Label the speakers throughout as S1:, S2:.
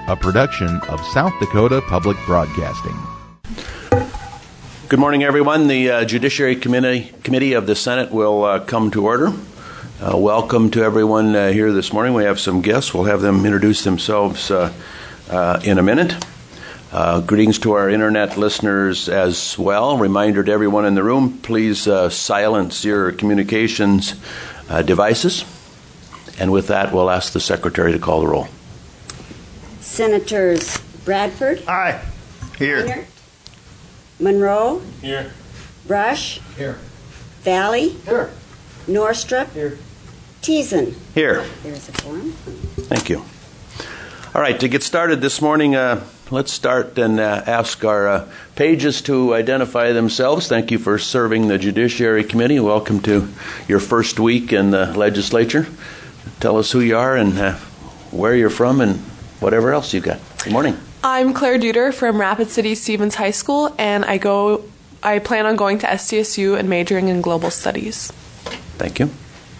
S1: a production of South Dakota Public Broadcasting.
S2: Good morning, everyone. The Judiciary Committee of the Senate will come to order. Welcome to everyone here this morning. We have some guests. We'll have them introduce themselves in a minute. Greetings to our internet listeners as well. Reminder to everyone in the room, please silence your communications devices. And with that, we'll ask the Secretary to call the roll.
S3: Senators Bradford.
S4: Aye. Here.
S3: Minert, Monroe.
S4: Here.
S3: Brush.
S4: Here.
S3: Valley.
S4: Here.
S3: Norstrup.
S4: Here.
S3: Teason.
S2: Here.
S3: There's a quorum.
S2: Thank you. All right, to get started this morning, let's start and ask our pages to identify themselves. Thank you for serving the Judiciary Committee. Welcome to your first week in the legislature. Tell us who you are and where you're from and whatever else you got. Good morning.
S5: I'm Claire Duder from Rapid City Stevens High School, and I plan on going to SDSU and majoring in global studies.
S2: Thank you.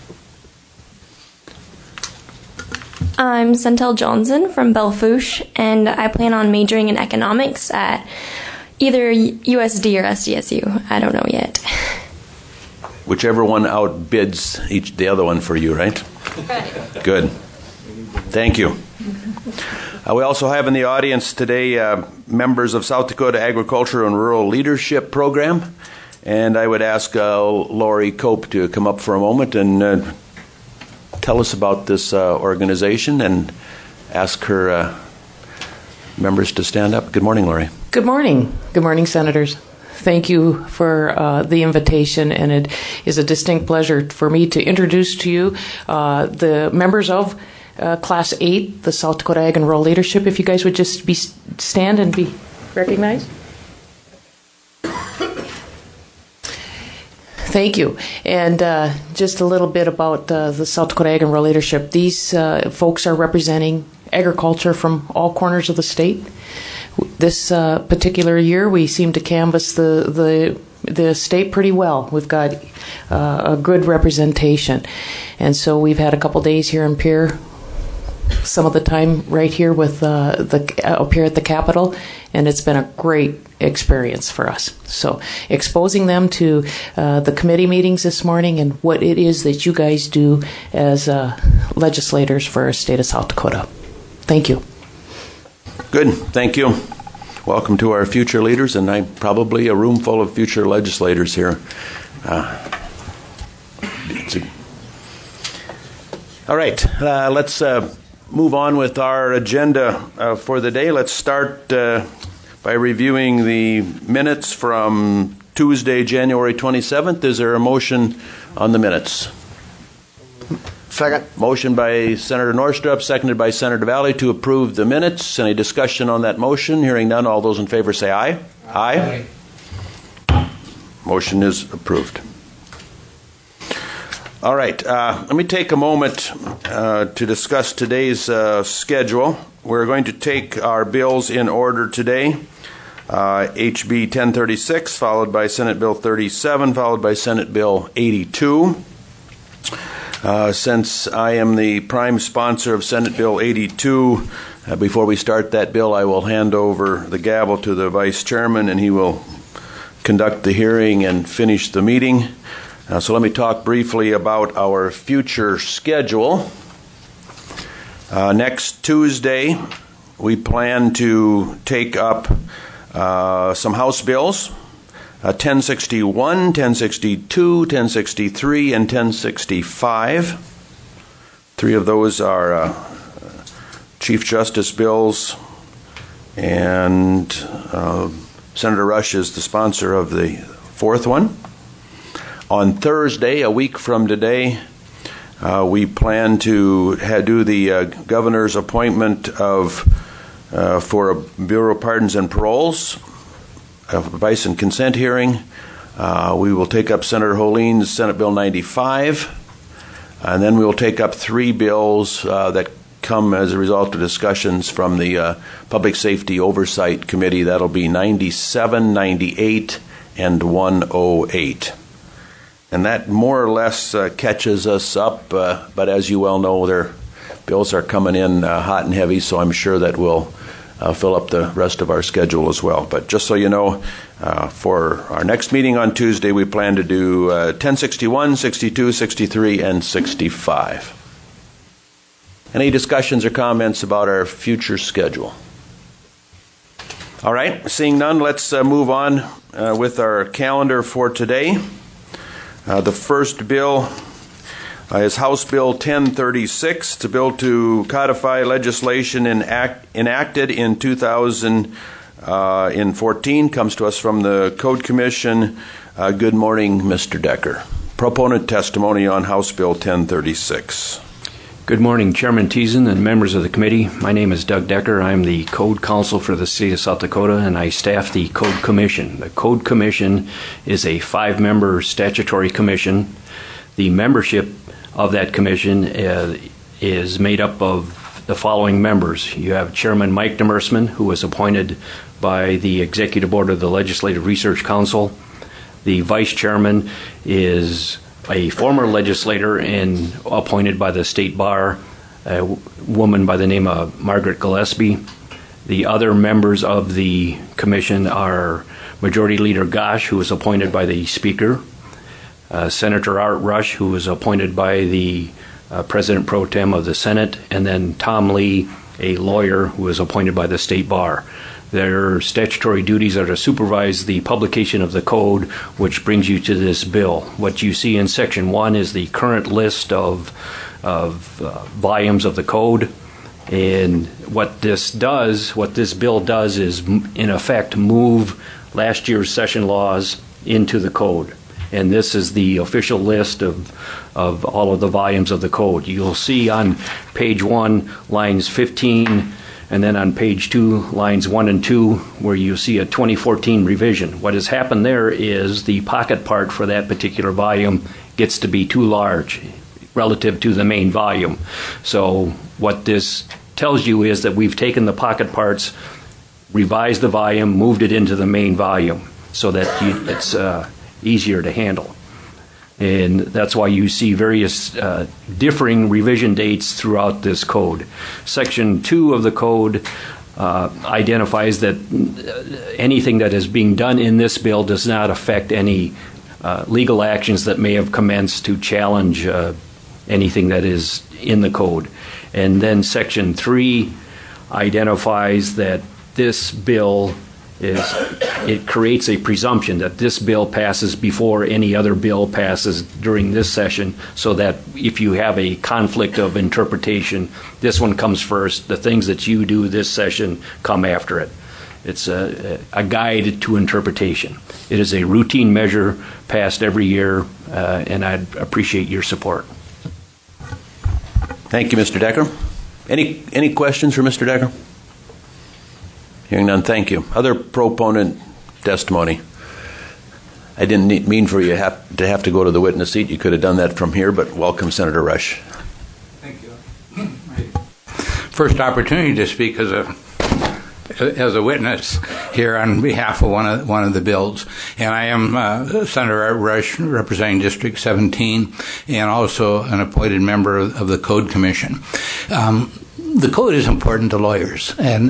S6: I'm Centel Johnson from Bellefouche, and I plan on majoring in economics at either USD or SDSU. I don't know yet.
S2: Whichever one outbids the other one for you, right?
S6: Right.
S2: Good. Thank you. We also have in the audience today members of South Dakota Agriculture and Rural Leadership Program, and I would ask Lori Cope to come up for a moment and tell us about this organization and ask her members to stand up. Good morning, Lori.
S7: Good morning. Good morning, Senators. Thank you for the invitation, and it is a distinct pleasure for me to introduce to you the members of Class 8, the South Dakota Ag and Rural Leadership. If you guys would just stand and be recognized. Thank you. And just a little bit about the South Dakota Ag and Rural Leadership. These folks are representing agriculture from all corners of the state. This particular year, we seem to canvass the state pretty well. We've got a good representation. And so we've had a couple days here in Pierre, some of the time right here with up here at the Capitol, and it's been a great experience for us. So exposing them to the committee meetings this morning and what it is that you guys do as legislators for our state of South Dakota. Thank you.
S2: Good. Thank you. Welcome to our future leaders, and probably a room full of future legislators here. All right. Let's move on with our agenda for the day. Let's start by reviewing the minutes from Tuesday, January 27th. Is there a motion on the minutes?
S4: Second.
S2: Motion by Senator Norstrup, seconded by Senator Valley to approve the minutes. Any discussion on that motion? Hearing none, all those in favor say aye. Aye. Motion is approved. All right. Let me take a moment to discuss today's schedule. We're going to take our bills in order today. HB 1036, followed by Senate Bill 37, followed by Senate Bill 82. Since I am the prime sponsor of Senate Bill 82, before we start that bill, I will hand over the gavel to the Vice Chairman, and he will conduct the hearing and finish the meeting. So let me talk briefly about our future schedule. Next Tuesday, we plan to take up some House bills. 1061, 1062, 1063, and 1065. Three of those are Chief Justice bills, and Senator Rush is the sponsor of the fourth one. On Thursday, a week from today, we plan to do the governor's appointment for a Bureau of Pardons and Paroles, advice and consent hearing. We will take up Senator Holene's Senate Bill 95, and then we will take up three bills that come as a result of discussions from the Public Safety Oversight Committee. That'll be 97, 98, and 108. And that more or less catches us up, but as you well know, there bills are coming in hot and heavy, so I'm sure that we'll fill up the rest of our schedule as well. But just so you know, for our next meeting on Tuesday, we plan to do 1061, 62, 63, and 65. Any discussions or comments about our future schedule? All right, seeing none, let's move on with our calendar for today. The first bill is House Bill 1036. It's a bill to codify legislation enacted in 2014. Comes to us from the Code Commission. Good morning, Mr. Decker. Proponent testimony on House Bill 1036.
S8: Good morning, Chairman Teason and members of the committee. My name is Doug Decker. I'm the Code Counsel for the State of South Dakota, and I staff the Code Commission. The Code Commission is a 5-member statutory commission. The membership of that commission is made up of the following members. You have Chairman Mike Demersman, who was appointed by the Executive Board of the Legislative Research Council. The Vice Chairman is a former legislator and appointed by the State Bar, a woman by the name of Margaret Gillespie. The other members of the commission are Majority Leader Gosch, who was appointed by the Speaker, Senator Art Rush, who was appointed by the President Pro Tem of the Senate, and then Tom Lee, a lawyer who was appointed by the State Bar. Their statutory duties are to supervise the publication of the code, which brings you to this bill. What you see in Section 1 is the current list of volumes of the code. And what this bill does is, in effect, move last year's session laws into the code. And this is the official list of all of the volumes of the code. You'll see on page 1, lines 15, and then on page 2, lines 1 and 2, where you see a 2014 revision. What has happened there is the pocket part for that particular volume gets to be too large relative to the main volume. So what this tells you is that we've taken the pocket parts, revised the volume, moved it into the main volume so that it's easier to handle. And that's why you see various differing revision dates throughout this code. Section 2 of the code identifies that anything that is being done in this bill does not affect any legal actions that may have commenced to challenge anything that is in the code. And then Section 3 identifies that this bill it creates a presumption that this bill passes before any other bill passes during this session, so that if you have a conflict of interpretation, this one comes first. The things that you do this session come after it. It's a guide to interpretation. It is a routine measure passed every year, and I'd appreciate your support.
S2: Thank you, Mr. Decker. Any questions for Mr. Decker? Hearing none, thank you. Other proponent testimony. I didn't mean for you to have to go to the witness seat. You could have done that from here, but welcome, Senator Rush.
S9: Thank you. First opportunity to speak as a witness here on behalf of one of the bills, and I am Senator Art Rush, representing District 17, and also an appointed member of the Code Commission. The code is important to lawyers, and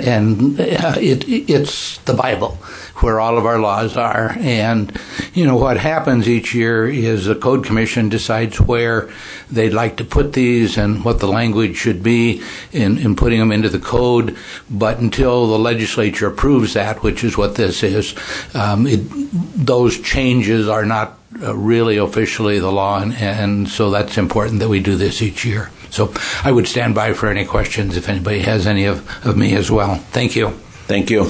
S9: it's the Bible where all of our laws are. And what happens each year is the Code Commission decides where they'd like to put these and what the language should be in putting them into the code. But until the legislature approves that, which is what this is, those changes are not really officially the law, and so that's important that we do this each year. So I would stand by for any questions if anybody has any of me as well. Thank you.
S2: Thank you.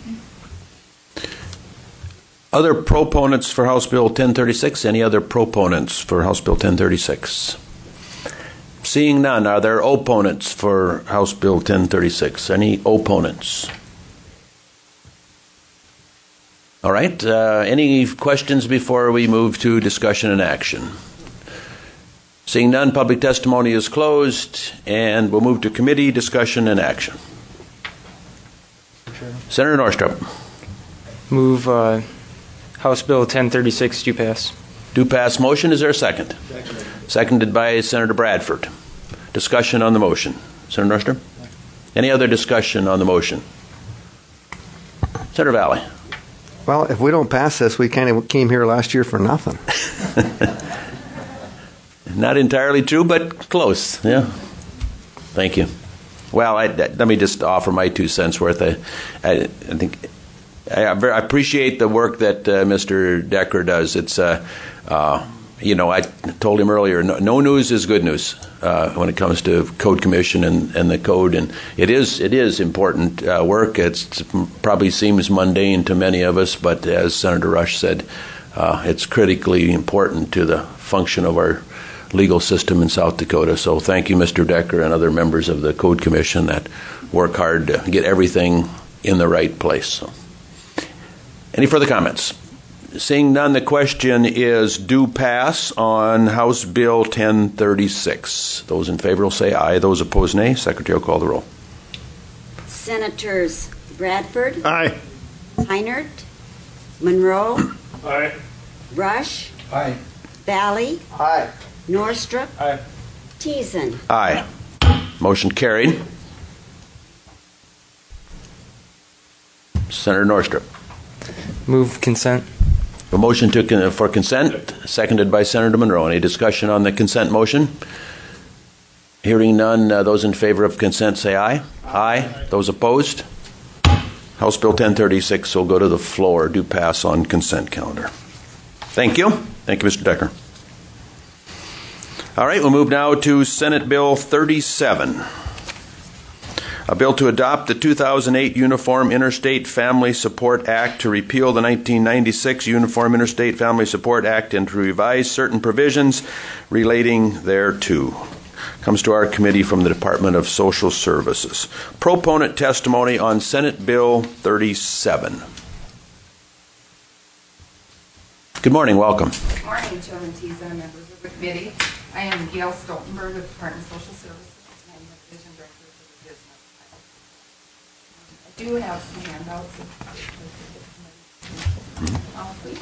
S2: Other proponents for House Bill 1036? Any other proponents for House Bill 1036? Seeing none, are there opponents for House Bill 1036? Any opponents? All right. Any questions before we move to discussion and action? Seeing none, public testimony is closed, and we'll move to committee discussion and action. Senator Norstrup.
S10: Move House Bill 1036 do pass.
S2: Do pass motion. Is there a second? Seconded by Senator Bradford. Discussion on the motion. Senator Norstrip? Any other discussion on the motion? Senator Valley?
S4: Well, if we don't pass this, we kind of came here last year for nothing.
S2: Not entirely true, but close. Yeah. Thank you. Well, let me just offer my 2 cents worth. I think I appreciate the work that Mr. Decker does. It's I told him earlier, no news is good news when it comes to Code Commission and the code, and it is important work. It probably seems mundane to many of us, but as Senator Rush said, it's critically important to the function of our legal system in South Dakota. So thank you, Mr. Decker, and other members of the Code Commission that work hard to get everything in the right place. So, any further comments? Seeing none, the question is do pass on House Bill 1036. Those in favor will say aye. Those opposed, nay. Secretary will call the roll.
S3: Senators Bradford.
S4: Aye.
S3: Heinert. Monroe.
S10: Aye.
S3: Rush.
S10: Aye.
S3: Valley.
S4: Aye.
S3: Norstrip.
S10: Aye.
S3: Teason.
S2: Aye. Motion carried. Senator Norstrip.
S10: Move consent.
S2: A motion for consent, seconded by Senator Monroe. Any discussion on the consent motion? Hearing none, those in favor of consent say aye. Aye. Those opposed? House Bill 1036 will go to the floor. Do pass on consent calendar. Thank you. Thank you, Mr. Decker. All right, we'll move now to Senate Bill 37. A bill to adopt the 2008 Uniform Interstate Family Support Act to repeal the 1996 Uniform Interstate Family Support Act and to revise certain provisions relating thereto. Comes to our committee from the Department of Social Services. Proponent testimony on Senate Bill 37. Good morning. Welcome.
S11: Good morning, Chairman Teason and members of the committee. I am Gail Stoltenberg with the Department of Social Services. I am the Division Director for the business. I do have some handouts. Please.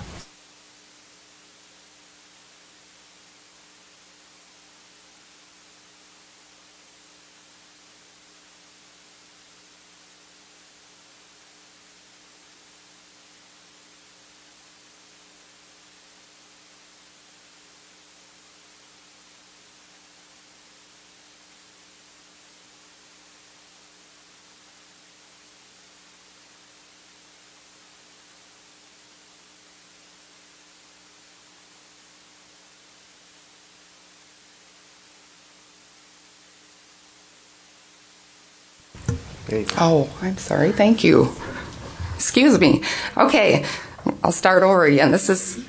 S11: Oh, I'm sorry. Thank you. Excuse me. Okay, I'll start over again. I'm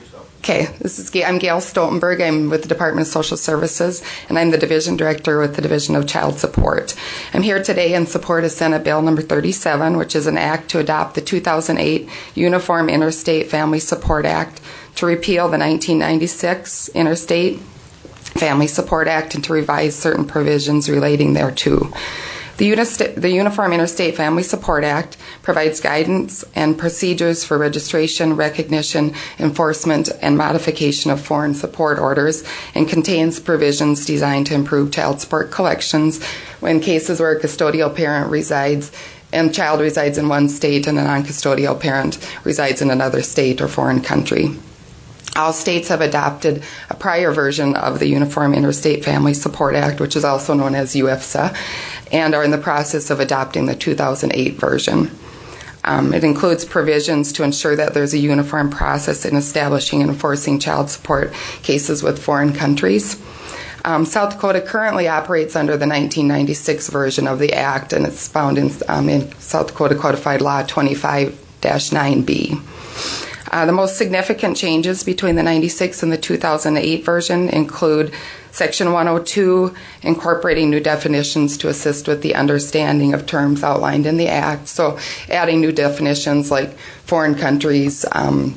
S11: Gail Stoltenberg. I'm with the Department of Social Services, and I'm the Division Director with the Division of Child Support. I'm here today in support of Senate Bill number 37, which is an act to adopt the 2008 Uniform Interstate Family Support Act to repeal the 1996 Interstate Family Support Act and to revise certain provisions relating thereto. The Uniform Interstate Family Support Act provides guidance and procedures for registration, recognition, enforcement, and modification of foreign support orders and contains provisions designed to improve child support collections when cases where a custodial parent resides and child resides in one state and a non-custodial parent resides in another state or foreign country. All states have adopted a prior version of the Uniform Interstate Family Support Act, which is also known as UFSA, and are in the process of adopting the 2008 version. It includes provisions to ensure that there's a uniform process in establishing and enforcing child support cases with foreign countries. South Dakota currently operates under the 1996 version of the Act, and it's found in South Dakota Codified Law 25-9B. The most significant changes between the 96 and the 2008 version include Section 102, incorporating new definitions to assist with the understanding of terms outlined in the Act. So adding new definitions like foreign countries, the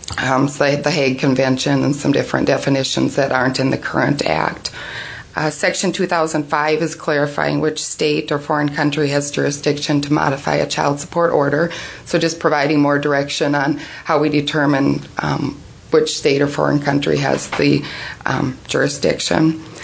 S11: Hague Convention, and some different definitions that aren't in the current Act. Section 2005 is clarifying which state or foreign country has jurisdiction to modify a child support order, so just providing more direction on how we determine which state or foreign country has the jurisdiction.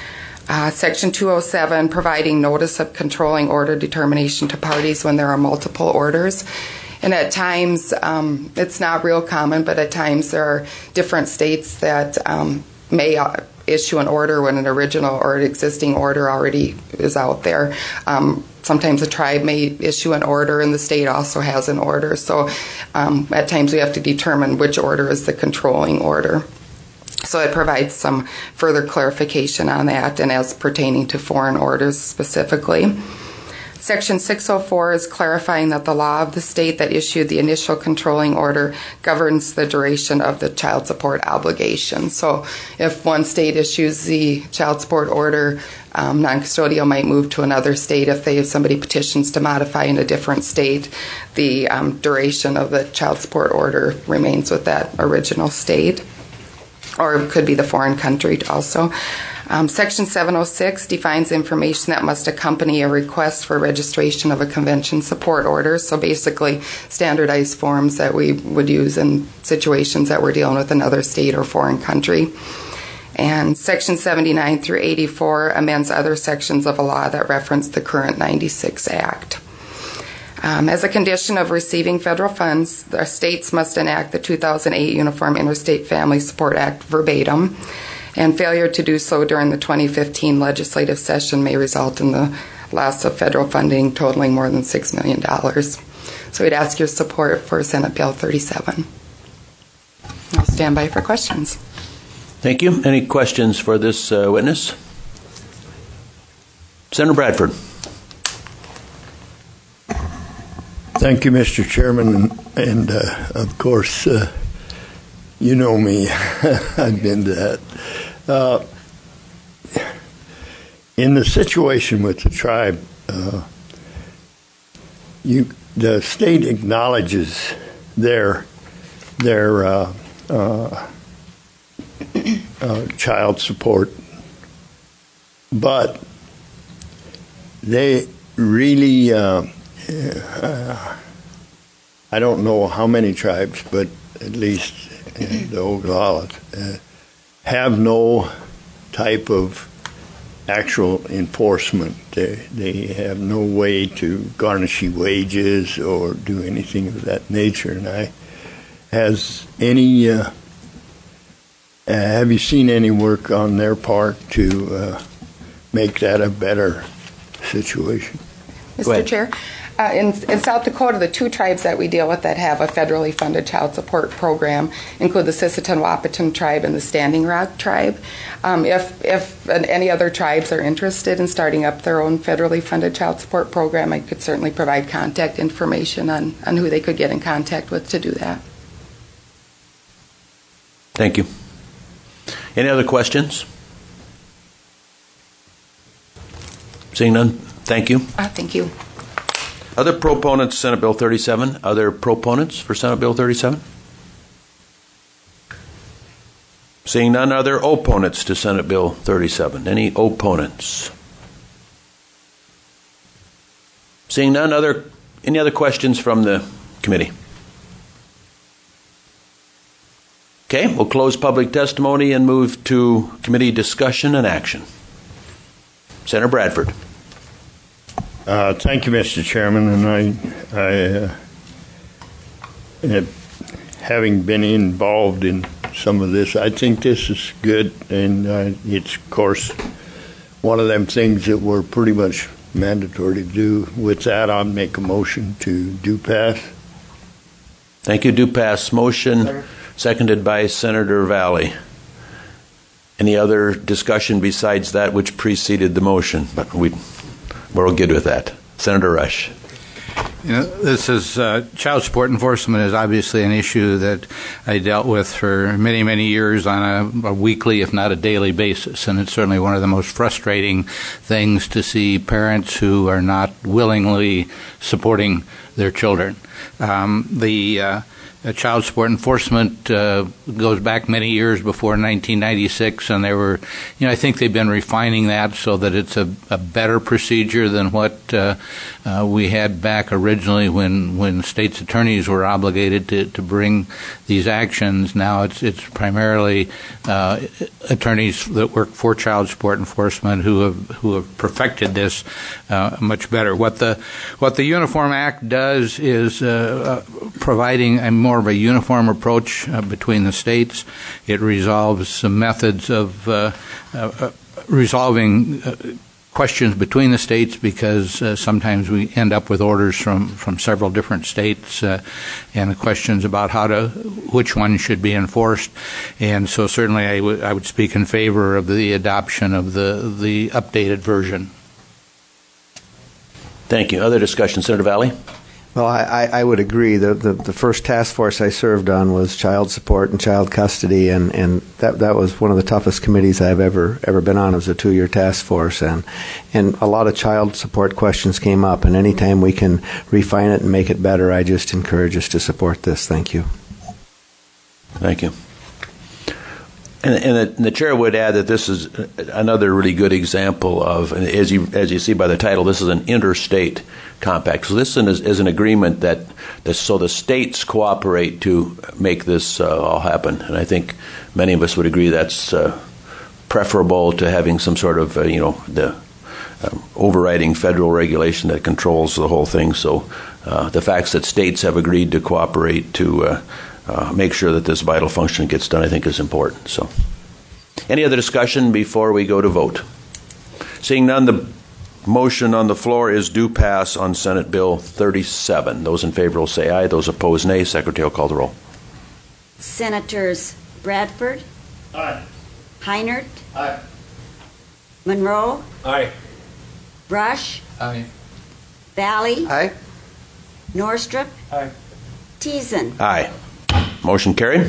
S11: Section 207, providing notice of controlling order determination to parties when there are multiple orders. And at times, it's not real common, but at times there are different states that may issue an order when an original or an existing order already is out there. Sometimes a tribe may issue an order and the state also has an order. So at times we have to determine which order is the controlling order. So it provides some further clarification on that and as pertaining to foreign orders specifically. Section 604 is clarifying that the law of the state that issued the initial controlling order governs the duration of the child support obligation. So if one state issues the child support order, non-custodial might move to another state. If somebody petitions to modify in a different state, the duration of the child support order remains with that original state. Or it could be the foreign country also. Section 706 defines information that must accompany a request for registration of a convention support order. So basically standardized forms that we would use in situations that we're dealing with another state or foreign country. And Section 79 through 84 amends other sections of a law that reference the current 96 Act. As a condition of receiving federal funds, the states must enact the 2008 Uniform Interstate Family Support Act verbatim, and failure to do so during the 2015 legislative session may result in the loss of federal funding totaling more than $6 million. So we'd ask your support for Senate Bill 37. I'll stand by for questions.
S2: Thank you. Any questions for this witness? Senator Bradford.
S12: Thank you, Mr. Chairman, and of course, you know me. I've been to that. In the situation with the tribe, the state acknowledges their child support, but they really, I don't know how many tribes, but at least the Oglalas have no type of actual enforcement. They have no way to garnish wages or do anything of that nature. And have you seen any work on their part to make that a better situation?
S11: Mr. Chair, in South Dakota, the two tribes that we deal with that have a federally funded child support program include the Sisseton-Wahpeton tribe and the Standing Rock tribe. If any other tribes are interested in starting up their own federally funded child support program, I could certainly provide contact information on who they could get in contact with to do that.
S2: Thank you. Any other questions? Seeing none, thank you.
S11: Thank you.
S2: Other proponents, Senate Bill 37? Other proponents for Senate Bill 37? Seeing none, are there opponents to Senate Bill 37? Any opponents? Seeing none, any other questions from the committee? Okay, we'll close public testimony and move to committee discussion and action. Senator Bradford.
S12: Thank you, Mr. Chairman. And I having been involved in some of this, I think this is good. And it's, of course, one of them things that we're pretty much mandatory to do. With that, I'll make a motion to do pass.
S2: Thank you. Do pass motion, seconded by Senator Valley. Any other discussion besides that which preceded the motion? But we're all good with that. Senator Rush.
S9: This is child support enforcement is obviously an issue that I dealt with for many, many years on a weekly, if not a daily basis. And it's certainly one of the most frustrating things to see parents who are not willingly supporting their children. The child support enforcement goes back many years before 1996, and they were, I think they've been refining that so that it's a better procedure than what we had back originally when state's attorneys were obligated to bring these actions. Now it's primarily attorneys that work for child support enforcement who have perfected this much better. What the Uniform Act does is providing a more of a uniform approach between the states. It resolves some methods of resolving questions between the states, because sometimes we end up with orders from several different states and the questions about which one should be enforced. And so certainly I would speak in favor of the adoption of the updated version.
S2: Thank you. Other discussion, Senator Valley?
S4: Well, I would agree. The first task force I served on was child support and child custody, and that was one of the toughest committees I've ever been on. It was a 2-year task force, and a lot of child support questions came up, and anytime we can refine it and make it better, I just encourage us to support this. Thank you.
S2: Thank you. And the chair would add that this is another really good example of, as you see by the title, this is an interstate compact. So this is an agreement so the states cooperate to make this all happen. And I think many of us would agree that's preferable to having some sort of, the overriding federal regulation that controls the whole thing. So the facts that states have agreed to cooperate to make sure that this vital function gets done, I think, is important. So, any other discussion before we go to vote? Seeing none, the motion on the floor is do pass on Senate Bill 37. Those in favor will say aye. Those opposed, nay. Secretary will call the roll.
S3: Senators Bradford.
S13: Aye.
S3: Heinert.
S13: Aye.
S3: Monroe.
S13: Aye.
S3: Brush.
S13: Aye.
S3: Valley.
S4: Aye.
S3: Norstrup.
S13: Aye.
S3: Teason.
S2: Aye. Motion carried.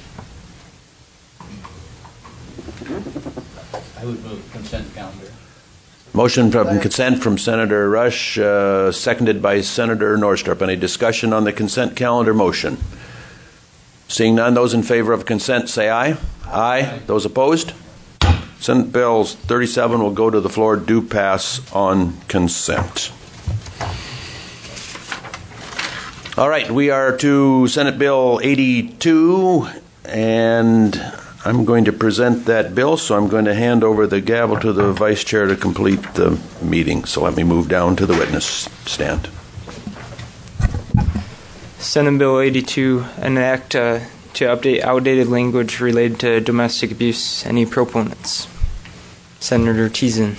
S9: I would move consent calendar.
S2: Motion from consent from Senator Rush, seconded by Senator Norstrup. Any discussion on the consent calendar motion? Seeing none, those in favor of consent say aye. Aye. Those opposed? Senate Bill 37 will go to the floor. Do pass on consent. All right, we are to Senate Bill 82, and I'm going to present that bill, so I'm going to hand over the gavel to the Vice Chair to complete the meeting. So let me move down to the witness stand.
S10: Senate Bill 82, an act to update outdated language related to domestic abuse. Any proponents? Senator Teason.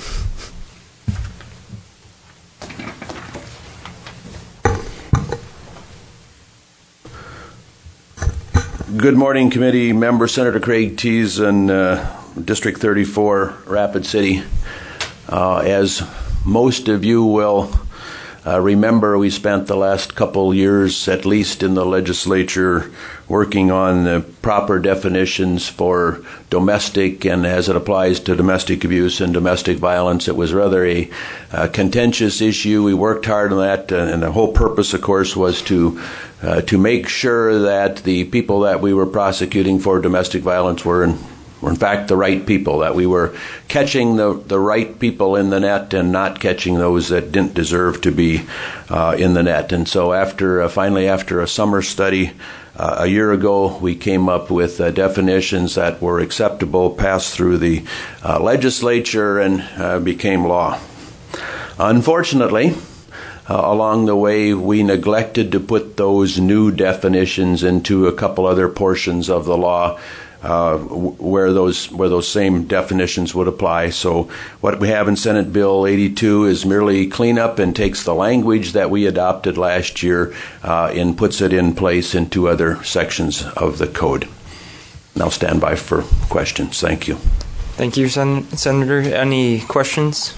S2: Good morning, committee member. Senator Craig Teason, District 34, Rapid City. As most of you will remember, we spent the last couple years, at least in the legislature, working on the proper definitions for domestic, and as it applies to domestic abuse and domestic violence. It was rather a contentious issue. We worked hard on that, and the whole purpose, of course, was to make sure that the people that we were prosecuting for domestic violence were in fact the right people, that we were catching the right people in the net and not catching those that didn't deserve to be in the net. And so finally after a summer study a year ago, we came up with definitions that were acceptable, passed through the legislature, and became law. Unfortunately, along the way, we neglected to put those new definitions into a couple other portions of the law where those same definitions would apply. So what we have in Senate Bill 82 is merely cleanup and takes the language that we adopted last year and puts it in place in two other sections of the code. Now stand by for questions. Thank you.
S10: Thank you, Senator. Any questions?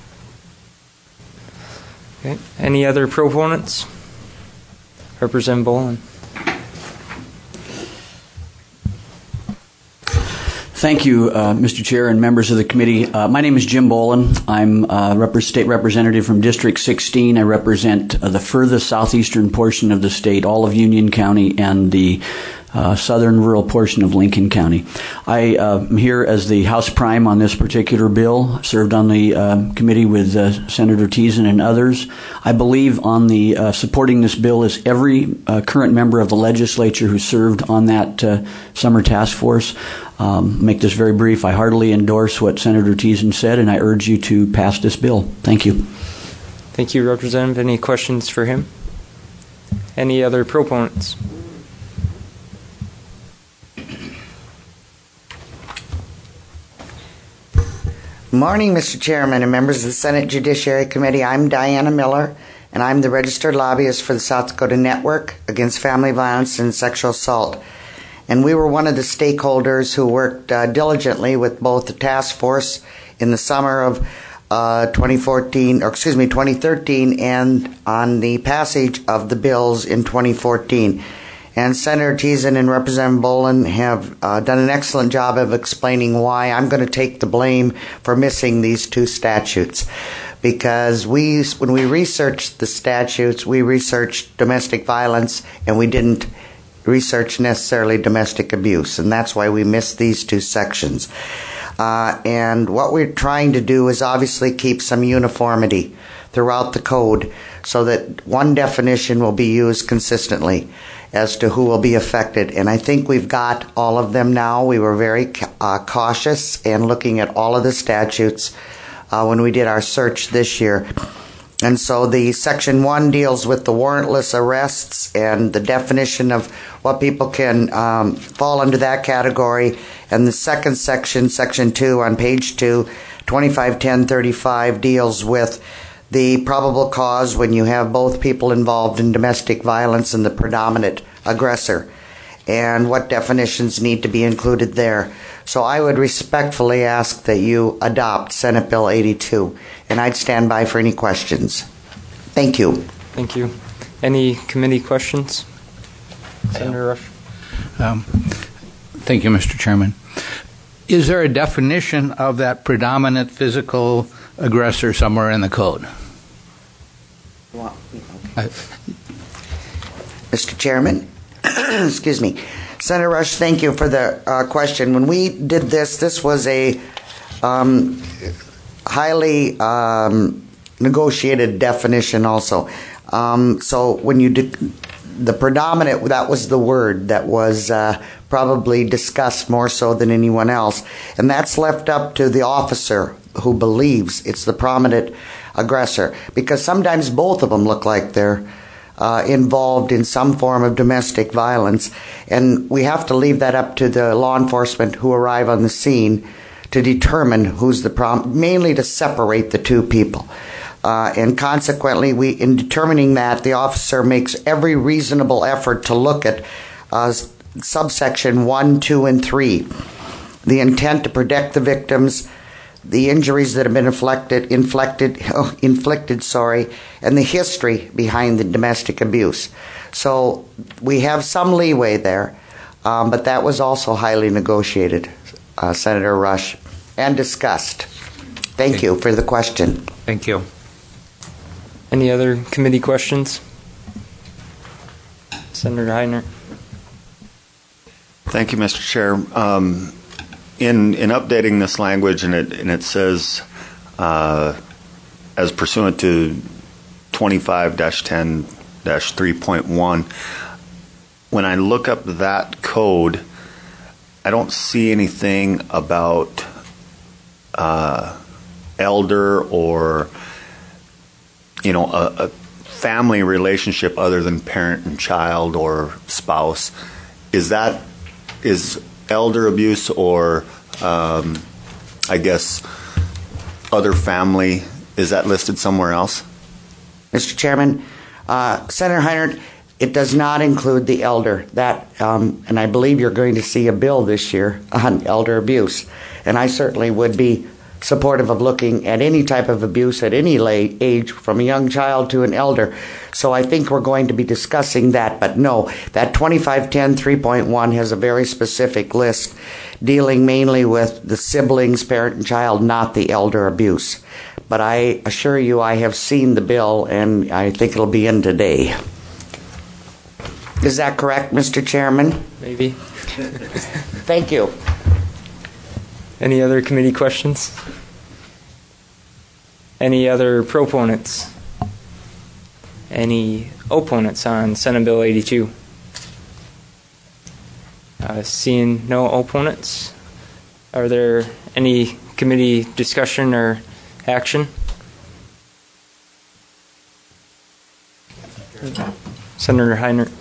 S10: Okay. Any other proponents? Representative Boland.
S13: Thank you, Mr. Chair and members of the committee. My name is Jim Bolin. I'm state representative from District 16. I represent the furthest southeastern portion of the state, all of Union County, and the southern rural portion of Lincoln County. I am here as the House Prime on this particular bill, served on the committee with Senator Teason and others. I believe on the supporting this bill is every current member of the legislature who served on that summer task force. Make this very brief. I heartily endorse what Senator Teason said, and I urge you to pass this bill. Thank you.
S10: Thank you, Representative. Any questions for him? Any other proponents?
S14: Morning, Mr. Chairman and members of the Senate Judiciary Committee. I'm Diana Miller, and I'm the registered lobbyist for the South Dakota Network Against Family Violence and Sexual Assault. And we were one of the stakeholders who worked diligently with both the task force in the summer of 2013 and on the passage of the bills in 2014. And Senator Teason and Representative Bolin have done an excellent job of explaining why I'm going to take the blame for missing these two statutes. Because when we researched the statutes, we researched domestic violence and we didn't research necessarily domestic abuse. And that's why we missed these two sections. And what we're trying to do is obviously keep some uniformity throughout the code so that one definition will be used consistently as to who will be affected. And I think we've got all of them now. We were very cautious and looking at all of the statutes when we did our search this year. And so the Section 1 deals with the warrantless arrests and the definition of what people can fall under that category. And the second section, Section 2 on page 2, 251035, deals with the probable cause when you have both people involved in domestic violence and the predominant aggressor, and what definitions need to be included there. So I would respectfully ask that you adopt Senate Bill 82, and I'd stand by for any questions. Thank you.
S10: Thank you. Any committee questions? Senator Rush.
S9: Thank you, Mr. Chairman. Is there a definition of that predominant physical aggressor somewhere in the code?
S14: Mr. Chairman, excuse me. Senator Rush, thank you for the question. When we did this was a highly negotiated definition also. So when you did the predominant, that was the word that was probably discussed more so than anyone else. And that's left up to the officer who believes it's the prominent aggressor, because sometimes both of them look like they're involved in some form of domestic violence, and we have to leave that up to the law enforcement who arrive on the scene to determine who's the mainly to separate the two people. And consequently, in determining that, the officer makes every reasonable effort to look at subsection 1, 2, and 3, the intent to protect the victims, the injuries that have been inflicted, and the history behind the domestic abuse. So we have some leeway there, but that was also highly negotiated, Senator Rush, and discussed. Thank you for the question.
S10: Thank you. Any other committee questions? Senator Heiner.
S15: Thank you, Mr. Chair. In updating this language, and it says, as pursuant to 25-10-3.1, when I look up that code, I don't see anything about elder or a family relationship other than parent and child or spouse. Is elder abuse or I guess other family, is that listed somewhere else?
S14: Mr. Chairman, Senator Heiner, it does not include the elder. And I believe you're going to see a bill this year on elder abuse. And I certainly would be supportive of looking at any type of abuse at any age, from a young child to an elder. So I think we're going to be discussing that. But no, that 2510 3.1 has a very specific list dealing mainly with the siblings, parent and child, not the elder abuse. But I assure you I have seen the bill, and I think it'll be in today. Is that correct, Mr. Chairman?
S10: Maybe.
S14: Thank you.
S10: Any other committee questions? Any other proponents? Any opponents on Senate Bill 82? Seeing no opponents, are there any committee discussion or action? Senator Heinert.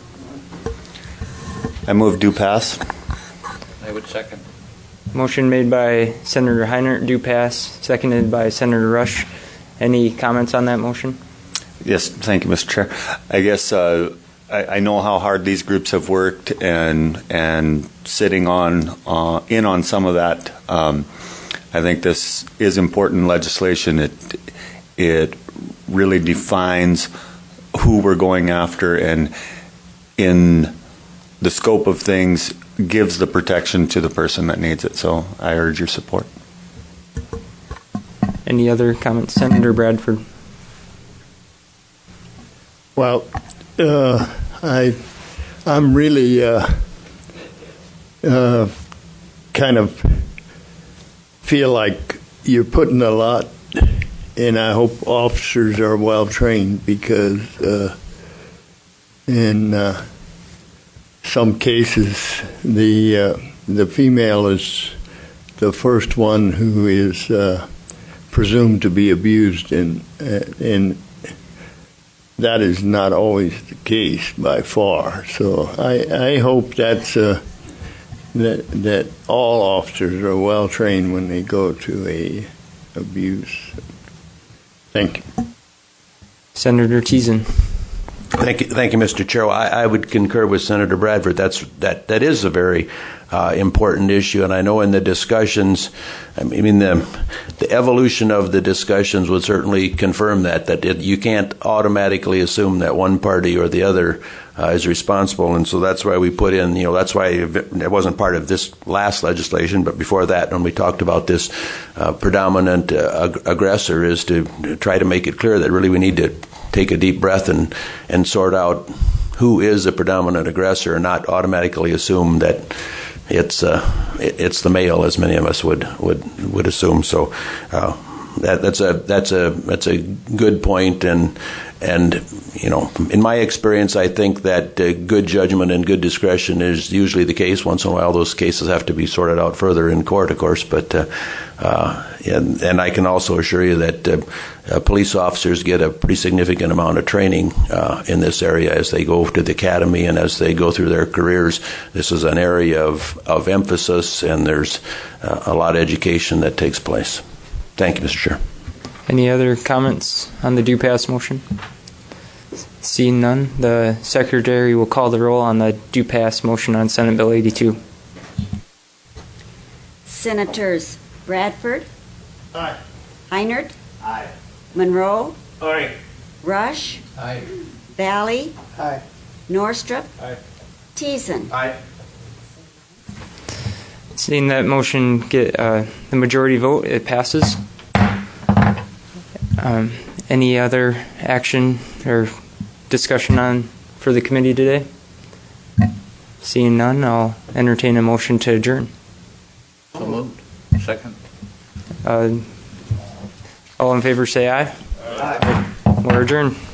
S15: I move do pass.
S9: I would second.
S10: Motion made by Senator Heinert, do pass, seconded by Senator Rush. Any comments on that motion?
S15: Yes, thank you, Mr. Chair. I guess I know how hard these groups have worked, and sitting on some of that. I think this is important legislation. It really defines who we're going after, and in the scope of things gives the protection to the person that needs it. So I urge your support.
S10: Any other comments? Senator Bradford.
S12: Well, I'm really kind of feel like you're putting a lot, and I hope officers are well trained, because in some cases the female is the first one who is presumed to be abused, and that is not always the case by far. So I hope that's that all officers are well trained when they go to a abuse. Thank you.
S10: Senator Teason.
S2: Thank you, Mr. Chair. I would concur with Senator Bradford. That is a very important issue, and I know in the discussions, I mean the evolution of the discussions would certainly confirm that you can't automatically assume that one party or the other is responsible, and so that's why we put in. That's why it wasn't part of this last legislation, but before that, when we talked about this predominant aggressor, is to try to make it clear that really we need to take a deep breath and sort out who is a predominant aggressor, and not automatically assume that it's the male, as many of us would assume. So that's a good point, and in my experience, I think that good judgment and good discretion is usually the case. Once in a while, those cases have to be sorted out further in court, of course, but and I can also assure you that police officers get a pretty significant amount of training in this area as they go to the academy and as they go through their careers. This is an area of emphasis, and there's a lot of education that takes place. Thank you, Mr. Chair.
S10: Any other comments on the do pass motion? Seeing none, the Secretary will call the roll on the do pass motion on Senate Bill 82.
S3: Senators Bradford.
S9: Aye.
S3: Heinert.
S9: Aye.
S3: Monroe.
S9: Aye.
S3: Rush.
S9: Aye.
S3: Valley.
S9: Aye.
S3: Norstrup.
S9: Aye.
S3: Teason.
S9: Aye.
S10: Seeing that motion get the majority vote, it passes. Any other action or discussion on for the committee today? Seeing none, I'll entertain a motion to adjourn.
S9: So moved. Second.
S10: All in favor say aye. Aye. We're adjourned.